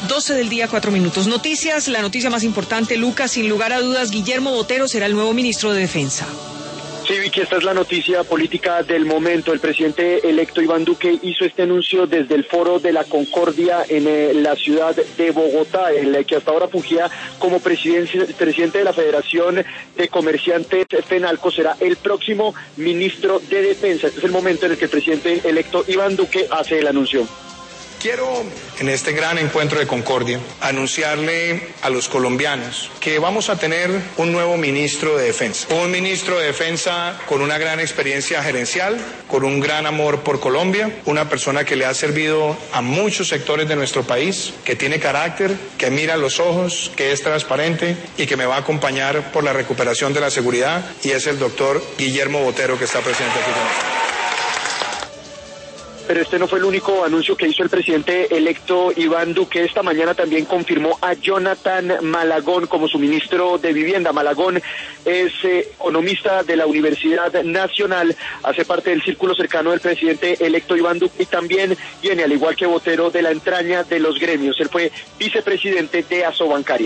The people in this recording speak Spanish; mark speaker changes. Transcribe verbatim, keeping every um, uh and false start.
Speaker 1: doce del día, cuatro minutos. Noticias, la noticia más importante, Lucas, sin lugar a dudas, Guillermo Botero será el nuevo ministro de Defensa.
Speaker 2: Sí, Vicky, esta es la noticia política del momento. El presidente electo Iván Duque hizo este anuncio desde el Foro de la Concordia en eh, la ciudad de Bogotá, el que hasta ahora fungía como presidente, presidente de la Federación de Comerciantes FENALCO, será el próximo ministro de Defensa. Este es el momento en el que el presidente electo Iván Duque hace el anuncio.
Speaker 3: Quiero, en este gran encuentro de Concordia, anunciarle a los colombianos que vamos a tener un nuevo ministro de Defensa. Un ministro de Defensa con una gran experiencia gerencial, con un gran amor por Colombia, una persona que le ha servido a muchos sectores de nuestro país, que tiene carácter, que mira a los ojos, que es transparente y que me va a acompañar por la recuperación de la seguridad, y es el doctor Guillermo Botero, que está presente aquí con nosotros.
Speaker 2: Pero este no fue el único anuncio que hizo el presidente electo Iván Duque. Esta mañana también confirmó a Jonathan Malagón como su ministro de Vivienda. Malagón es eh, economista de la Universidad Nacional, hace parte del círculo cercano del presidente electo Iván Duque y también viene, al igual que Botero, de la entraña de los gremios. Él fue vicepresidente de Asobancaria.